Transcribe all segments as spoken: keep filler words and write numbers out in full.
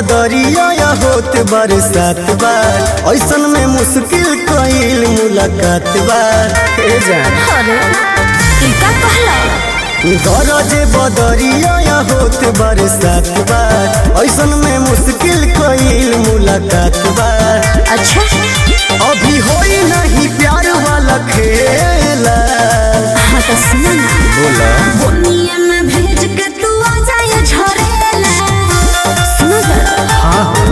बदरिया या होत बरसात बार ऐसन में मुश्किल कईल मुलाकात बार हे जान अरे ई का कहला गरज बदरिया या होत बरसात बार ऐसन में मुश्किल कईल मुलाकात बार। अच्छा अभी होई नहीं प्यार वाला खेला। हाँ तो सुना ना बोला बोनिया में भेज के तू आ जाए झरेला सुना जरा हाँ हो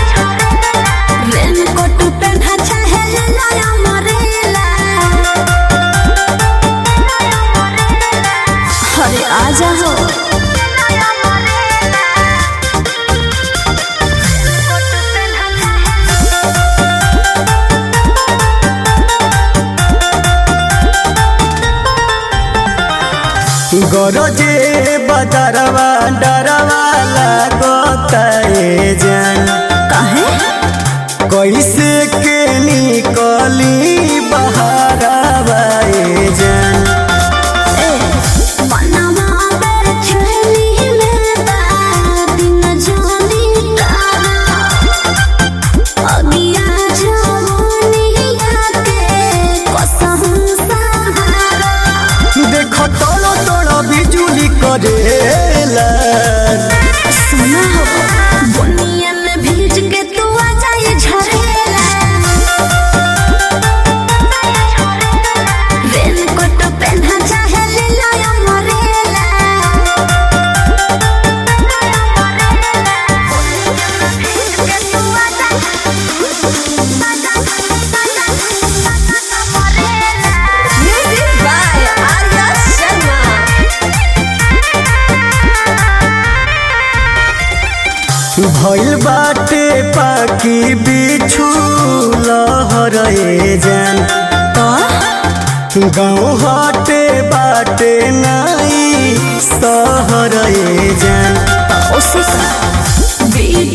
रेन कोट पहना चाहे लाया मरेला अरे आजा हो गरजे बदरवा डरवा लागता ए जान काहे कैसे के निकली बहारवा ए जान ए बनवा बेर छली में बात न जानी तारा अगिया जवानिया के कसम सहारा देखो तोलो तोलो बिजुली करेला। सुना हो बुनिया में भीज के तू आ जाए झरेला रेन कोट पहना चाहे ले लाया मरेला म्यूजिक बाय आर्या शर्मा भइल बाटे पाकी बिछु लहर ए जान गाँव हटे बाटे नाई सहर ए जान उसे का